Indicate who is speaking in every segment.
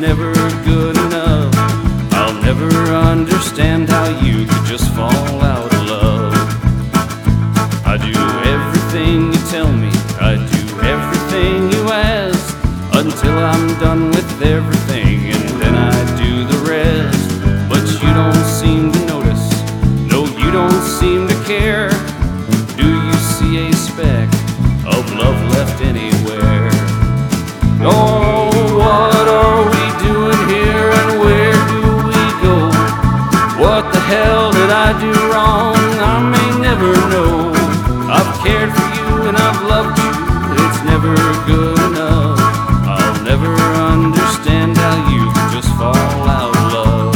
Speaker 1: never good enough. I'll never understand how you could just fall out of love. I do everything you tell me, I do everything you ask, until I'm done with everything, and then I do the rest. But you don't seem to notice, no, you don't seem to care. Do you see a speck of love left anywhere? Oh, what are we doing here, and where do we go? What the hell did I do wrong? I may never know. I've cared for you and I've loved you, it's never good enough. I'll never understand how you can just fall out of love.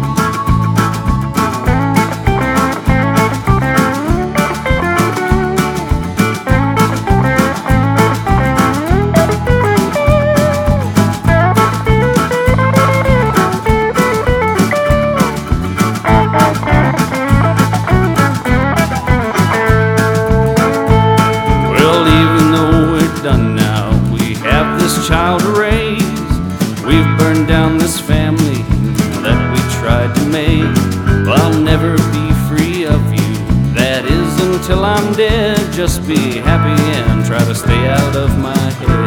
Speaker 1: Well, even though we're done now, we have this child to raise. We've burned down this family that we tried to make. I'll never be free of you, that is until I'm dead. Just be happy and try to stay out of my head.